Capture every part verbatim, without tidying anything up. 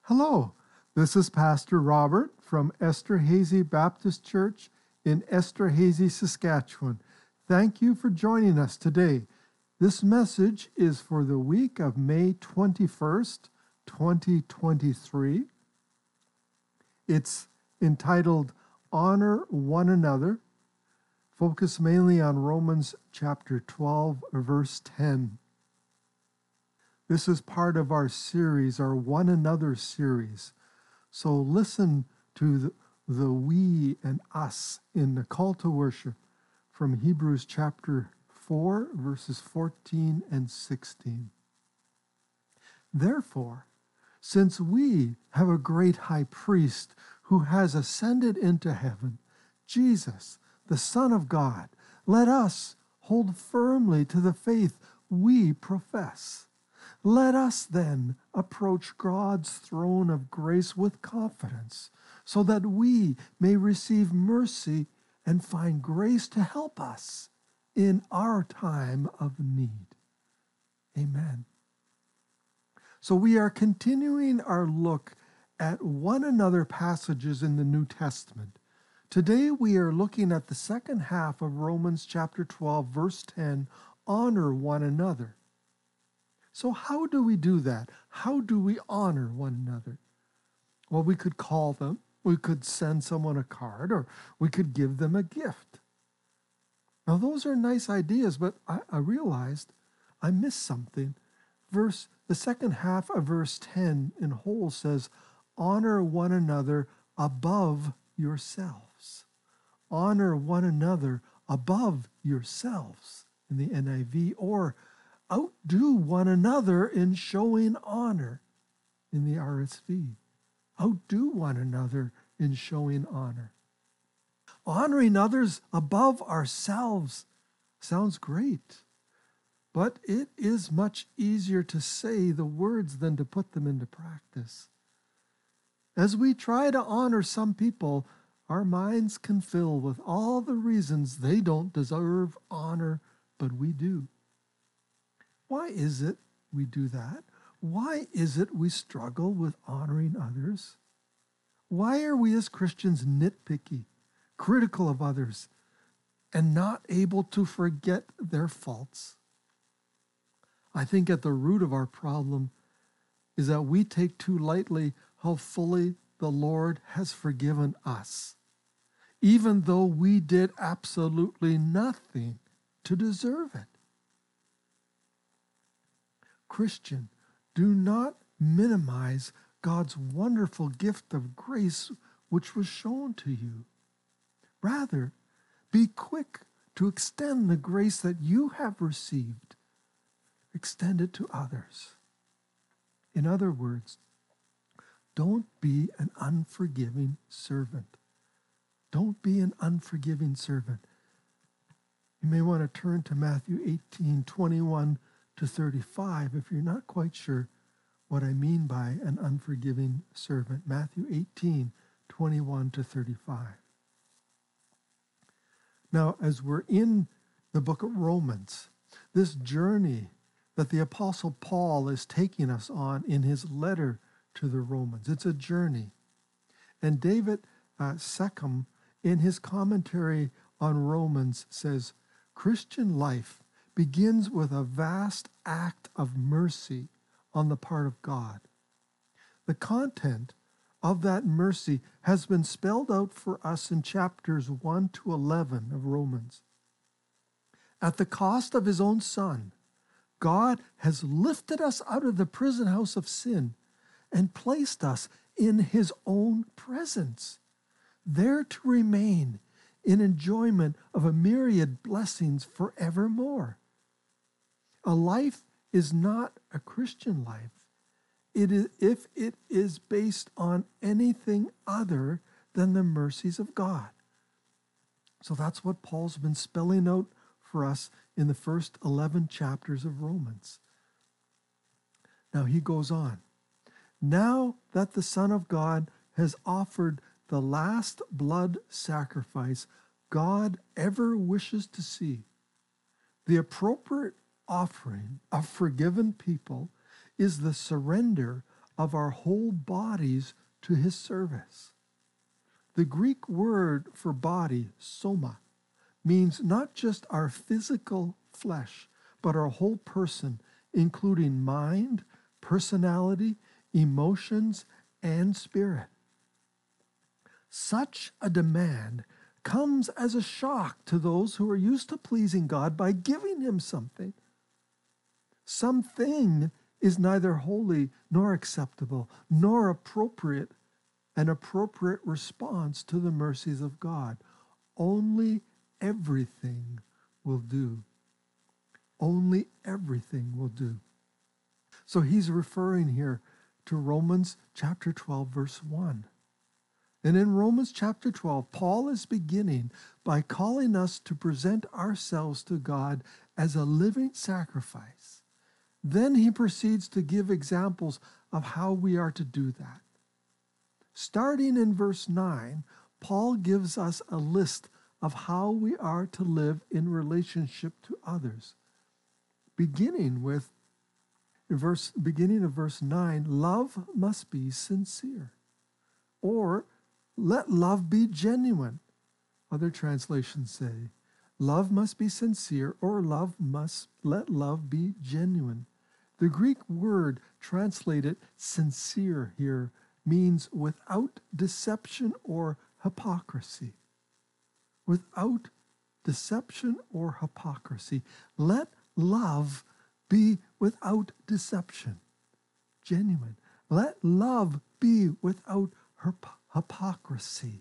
Hello, this is Pastor Robert from Esterhazy Baptist Church in Esterhazy, Saskatchewan. Thank you for joining us today. This message is for the week of May twenty-first, twenty twenty-three. It's entitled Honor One Another, focus mainly on Romans chapter twelve, verse ten. This is part of our series, our One Another series. So listen to the, the we and us in the call to worship from Hebrews chapter four, verses fourteen and sixteen. Therefore, since we have a great high priest who has ascended into heaven, Jesus, the Son of God, let us hold firmly to the faith we profess. Let us then approach God's throne of grace with confidence, so that we may receive mercy and find grace to help us in our time of need. Amen. So we are continuing our look at one another passages in the New Testament. Today we are looking at the second half of Romans chapter twelve, verse ten, honor one another. So how do we do that? How do we honor one another? Well, we could call them, we could send someone a card, or we could give them a gift. Now, those are nice ideas, but I, I realized I missed something. Verse, the second half of verse ten in whole says, honor one another above yourselves. Honor one another above yourselves in the N I V, or outdo one another in showing honor in the R S V. Outdo one another in showing honor. Honoring others above ourselves sounds great, but it is much easier to say the words than to put them into practice. As we try to honor some people, our minds can fill with all the reasons they don't deserve honor, but we do. Why is it we do that? Why is it we struggle with honoring others? Why are we as Christians nitpicky, critical of others, and not able to forget their faults? I think at the root of our problem is that we take too lightly how fully the Lord has forgiven us, even though we did absolutely nothing to deserve it. Christian, do not minimize God's wonderful gift of grace which was shown to you. Rather, be quick to extend the grace that you have received. Extend it to others. In other words, don't be an unforgiving servant. Don't be an unforgiving servant. You may want to turn to Matthew eighteen, twenty-one to thirty-five if you're not quite sure what I mean by an unforgiving servant. Matthew eighteen, twenty-one to thirty-five. Now, as we're in the book of Romans, this journey that the Apostle Paul is taking us on in his letter to the Romans, it's a journey. And David uh, Seckham, in his commentary on Romans, says, Christian life begins with a vast act of mercy on the part of God. The content of that mercy has been spelled out for us in chapters one to eleven of Romans. At the cost of his own Son, God has lifted us out of the prison house of sin and placed us in his own presence, there to remain in enjoyment of a myriad blessings forevermore. A life is not a Christian life it is, if it is based on anything other than the mercies of God. So that's what Paul's been spelling out for us in the first eleven chapters of Romans. Now he goes on. Now that the Son of God has offered the last blood sacrifice God ever wishes to see, the appropriate offering of forgiven people is the surrender of our whole bodies to his service. The Greek word for body, soma, means not just our physical flesh, but our whole person, including mind, personality, emotions, and spirit. Such a demand comes as a shock to those who are used to pleasing God by giving him something. Something is neither holy nor acceptable nor appropriate, an appropriate response to the mercies of God. Only everything will do. Only everything will do. So he's referring here to Romans chapter twelve, verse one. And in Romans chapter twelve, Paul is beginning by calling us to present ourselves to God as a living sacrifice. Then he proceeds to give examples of how we are to do that. Starting in verse nine, Paul gives us a list of how we are to live in relationship to others. Beginning with verse beginning of verse nine, love must be sincere. Or let love be genuine. Other translations say, love must be sincere, or love must let love be genuine. The Greek word translated sincere here means without deception or hypocrisy. Without deception or hypocrisy. Let love be without deception, genuine. Let love be without hypocrisy.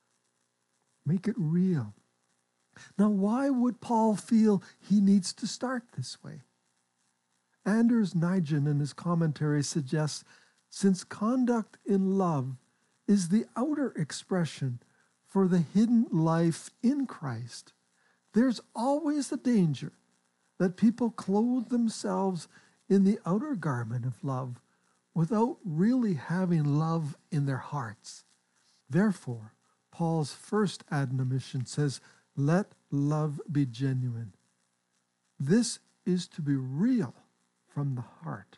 Make it real. Now, why would Paul feel he needs to start this way? Anders Nijgen in his commentary suggests, since conduct in love is the outer expression for the hidden life in Christ, there's always the danger that people clothe themselves in the outer garment of love without really having love in their hearts. Therefore, Paul's first admonition says, let love be genuine. This is to be real from the heart.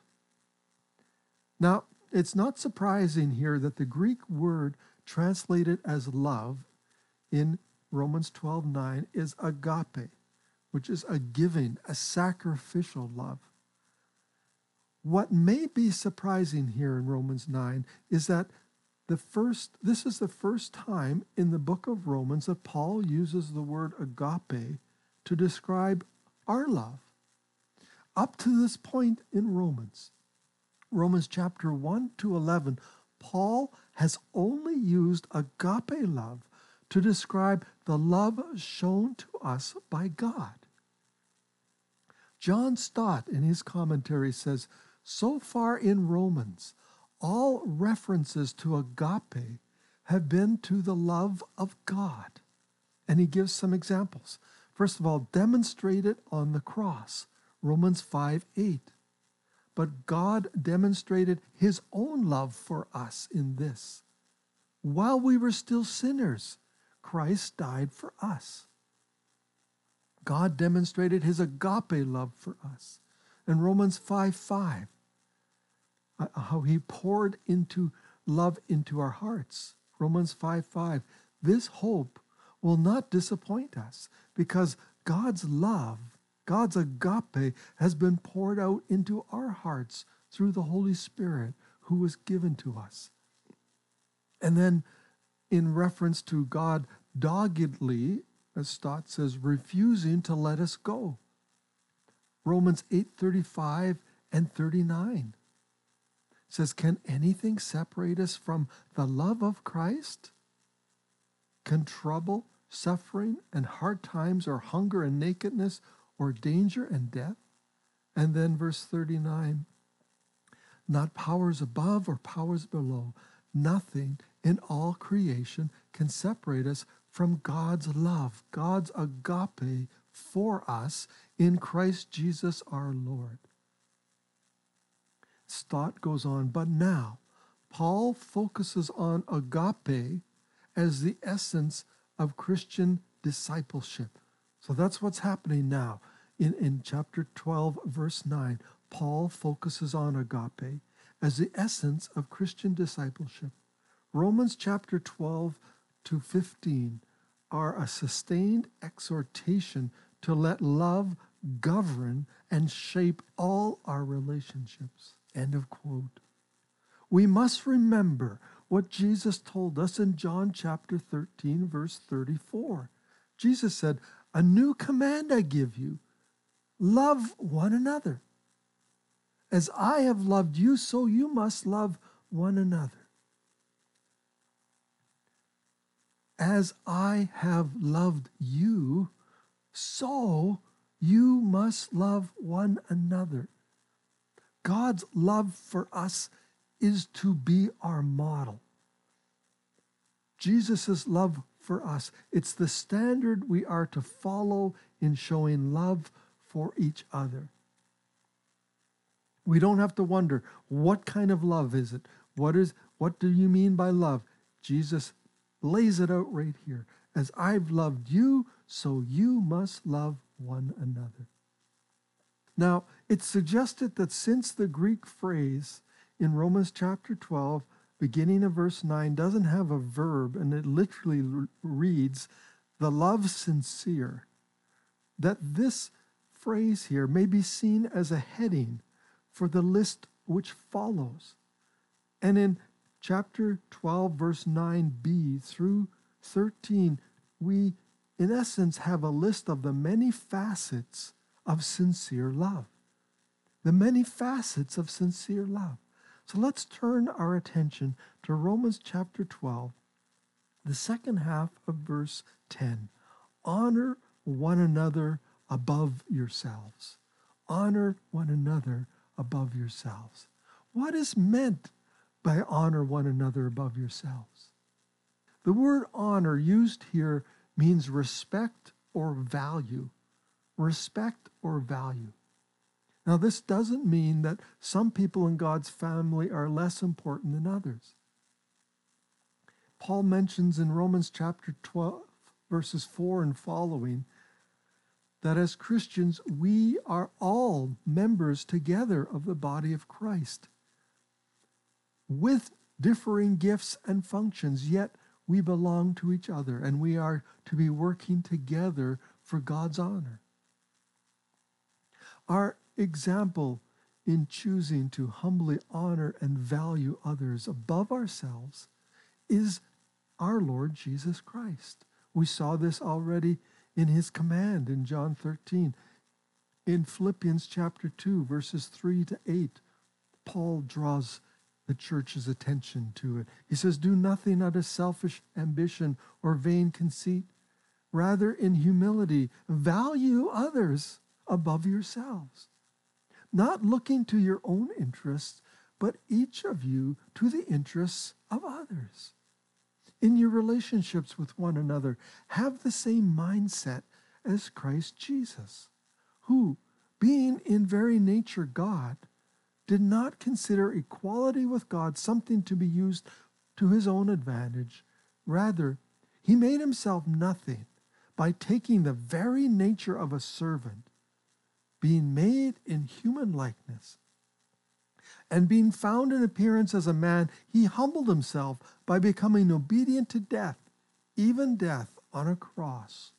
Now, it's not surprising here that the Greek word translated as love in Romans twelve nine is agape, which is a giving, a sacrificial love. What may be surprising here in Romans nine is that the first, this is the first time in the book of Romans that Paul uses the word agape to describe our love. Up to this point in Romans, Romans chapter one to eleven, Paul has only used agape love to describe the love shown to us by God. John Stott, in his commentary, says, so far in Romans, all references to agape have been to the love of God. And he gives some examples. First of all, demonstrated on the cross, Romans five eight. But God demonstrated his own love for us in this. While we were still sinners, Christ died for us. God demonstrated his agape love for us. In Romans five five, how he poured into love into our hearts. Romans five five, this hope will not disappoint us because God's love, God's agape has been poured out into our hearts through the Holy Spirit who was given to us. And then in reference to God doggedly, as Stott says, refusing to let us go. Romans eight thirty-five and thirty-nine says, can anything separate us from the love of Christ? Can trouble, suffering, and hard times, or hunger and nakedness, or danger and death? And then verse thirty-nine, not powers above or powers below, nothing in all creation can separate us from God's love, God's agape for us in Christ Jesus our Lord. Stott goes on, but now Paul focuses on agape as the essence of Christian discipleship. So that's what's happening now. In, in chapter twelve, verse nine, Paul focuses on agape, as the essence of Christian discipleship. Romans chapter twelve to fifteen are a sustained exhortation to let love govern and shape all our relationships. End of quote. We must remember what Jesus told us in John chapter thirteen, verse thirty-four. Jesus said, "A new command I give you, love one another. As I have loved you, so you must love one another. As I have loved you, so you must love one another." God's love for us is to be our model. Jesus' love for us, it's the standard we are to follow in showing love for each other. We don't have to wonder, what kind of love is it? What is, what do you mean by love? Jesus lays it out right here. As I've loved you, so you must love one another. Now, it's suggested that since the Greek phrase in Romans chapter twelve, beginning of verse nine, doesn't have a verb, and it literally reads, "the love sincere," that this phrase here may be seen as a heading for the list which follows. And in chapter twelve, verse nine b through thirteen, we, in essence, have a list of the many facets of sincere love. The many facets of sincere love. So let's turn our attention to Romans chapter twelve, the second half of verse ten. Honor one another above yourselves. Honor one another above yourselves. What is meant by honor one another above yourselves? The word honor used here means respect or value. Respect or value. Now, this doesn't mean that some people in God's family are less important than others. Paul mentions in Romans chapter twelve, verses four and following, that as Christians, we are all members together of the body of Christ, with differing gifts and functions, yet we belong to each other, and we are to be working together for God's honor. Our example in choosing to humbly honor and value others above ourselves is our Lord Jesus Christ. We saw this already in his command in John thirteen. In Philippians chapter two, verses three to eight, Paul draws the church's attention to it. He says, "Do nothing out of selfish ambition or vain conceit. Rather, in humility, value others above yourselves, not looking to your own interests, but each of you to the interests of others. In your relationships with one another, have the same mindset as Christ Jesus, who, being in very nature God, did not consider equality with God something to be used to his own advantage. Rather, he made himself nothing by taking the very nature of a servant, being made in human likeness. And being found in appearance as a man, he humbled himself by becoming obedient to death, even death on a cross."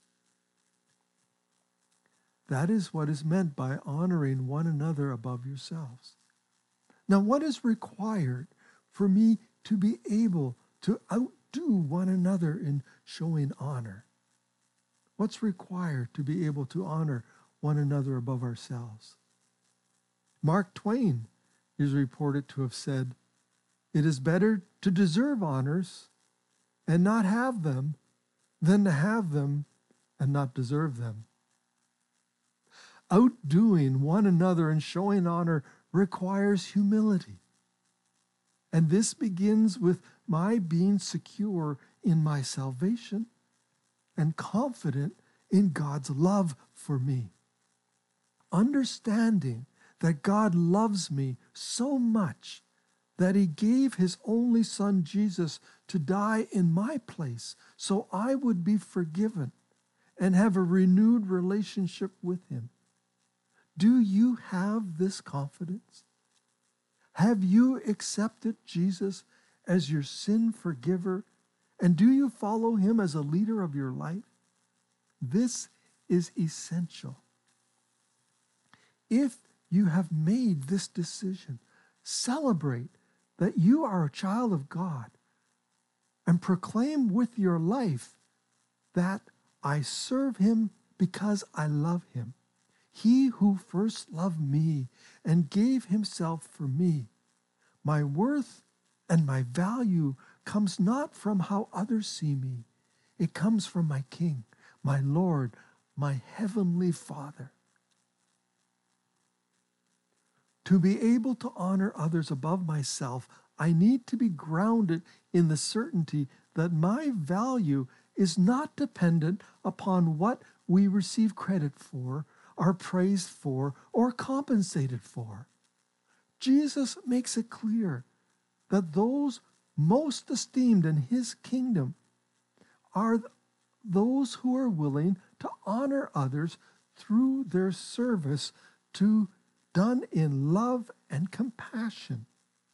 That is what is meant by honoring one another above yourselves. Now, what is required for me to be able to outdo one another in showing honor? What's required to be able to honor one another above ourselves? Mark Twain is reported to have said, "It is better to deserve honors and not have them than to have them and not deserve them." Outdoing one another and showing honor requires humility. And this begins with my being secure in my salvation and confident in God's love for me. Understanding that God loves me so much that he gave his only son Jesus to die in my place so I would be forgiven and have a renewed relationship with him. Do you have this confidence? Have you accepted Jesus as your sin forgiver? And do you follow him as a leader of your life? This is essential. If you have made this decision, celebrate that you are a child of God and proclaim with your life that I serve him because I love him. He who first loved me and gave himself for me. My worth and my value comes not from how others see me. It comes from my King, my Lord, my Heavenly Father. To be able to honor others above myself, I need to be grounded in the certainty that my value is not dependent upon what we receive credit for, are praised for, or compensated for. Jesus makes it clear that those most esteemed in his kingdom are those who are willing to honor others through their service to done in love and compassion.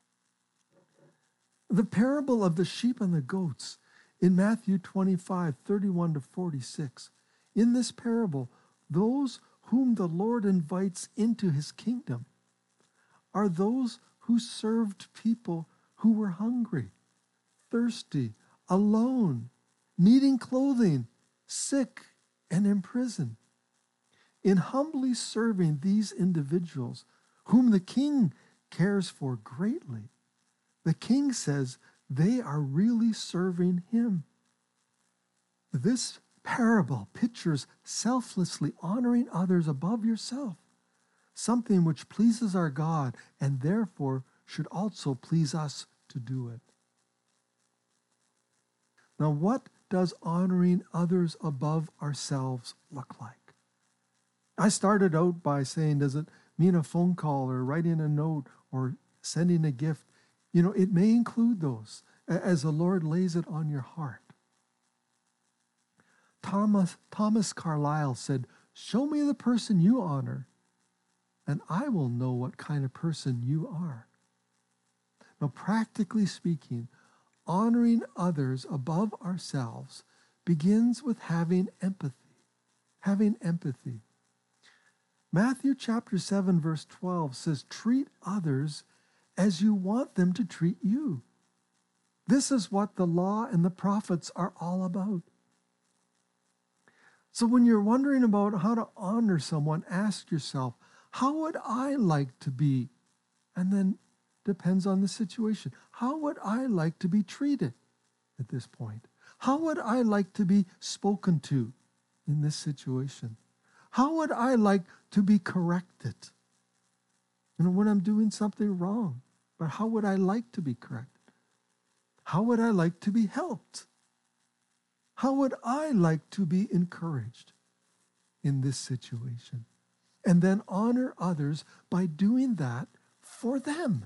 The parable of the sheep and the goats in Matthew twenty-five, thirty-one to forty-six. In this parable, those whom the Lord invites into his kingdom are those who served people who were hungry, thirsty, alone, needing clothing, sick, and in prison. In humbly serving these individuals, whom the king cares for greatly, the king says they are really serving him. This parable pictures selflessly honoring others above yourself, something which pleases our God and therefore should also please us to do it. Now, what does honoring others above ourselves look like? I started out by saying, does it mean a phone call or writing a note or sending a gift? You know, it may include those as the Lord lays it on your heart. Thomas, Thomas Carlyle said, "Show me the person you honor, and I will know what kind of person you are." Now, practically speaking, honoring others above ourselves begins with having empathy. Having empathy. Matthew chapter seven, verse twelve says, "Treat others as you want them to treat you." This is what the law and the prophets are all about. So when you're wondering about how to honor someone, ask yourself, how would I like to be? And then depends on the situation. How would I like to be treated at this point? How would I like to be spoken to in this situation? How would I like to be corrected? You know, when I'm doing something wrong, but how would I like to be corrected? How would I like to be helped? How would I like to be encouraged in this situation? And then honor others by doing that for them.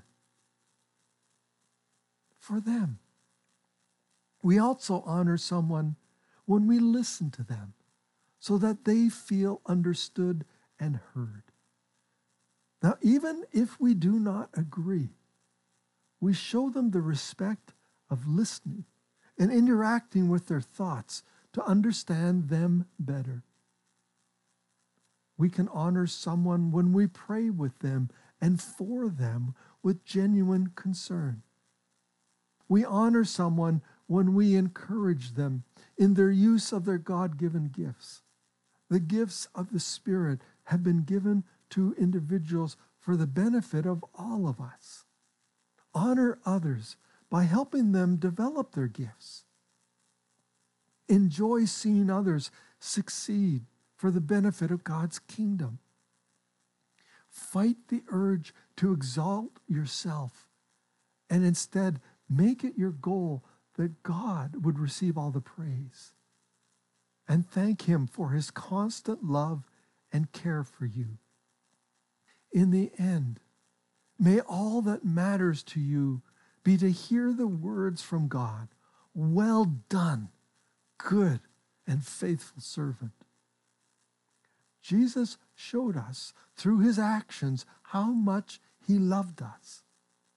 For them. We also honor someone when we listen to them so that they feel understood and heard. Now, even if we do not agree, we show them the respect of listening and interacting with their thoughts to understand them better. We can honor someone when we pray with them and for them with genuine concern. We honor someone when we encourage them in their use of their God-given gifts. The gifts of the Spirit have been given to individuals for the benefit of all of us. Honor others by helping them develop their gifts. Enjoy seeing others succeed for the benefit of God's kingdom. Fight the urge to exalt yourself and instead make it your goal that God would receive all the praise. And thank him for his constant love and care for you. In the end, may all that matters to you be to hear the words from God, "Well done, good and faithful servant." Jesus showed us through his actions how much he loved us.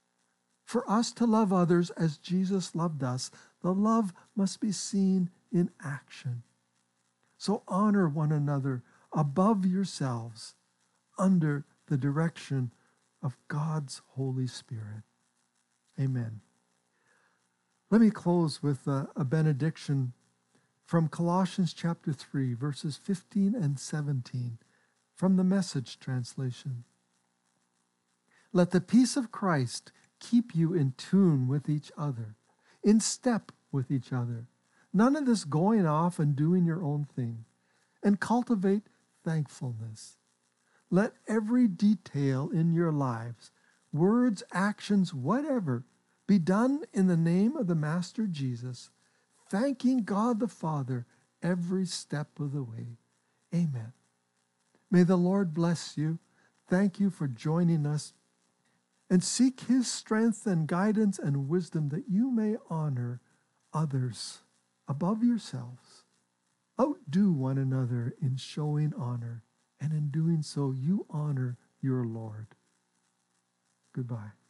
For us to love others as Jesus loved us, the love must be seen in action. So honor one another above yourselves under the direction of God's Holy Spirit. Amen. Let me close with a, a benediction from Colossians chapter three, verses fifteen and seventeen, from the Message translation. Let the peace of Christ keep you in tune with each other, in step with each other. None of this going off and doing your own thing. And cultivate thankfulness. Let every detail in your lives, words, actions, whatever, be done in the name of the Master Jesus, thanking God the Father every step of the way. Amen. May the Lord bless you. Thank you for joining us. And seek his strength and guidance and wisdom that you may honor others above yourselves. Outdo one another in showing honor, and in doing so you honor your Lord. Goodbye.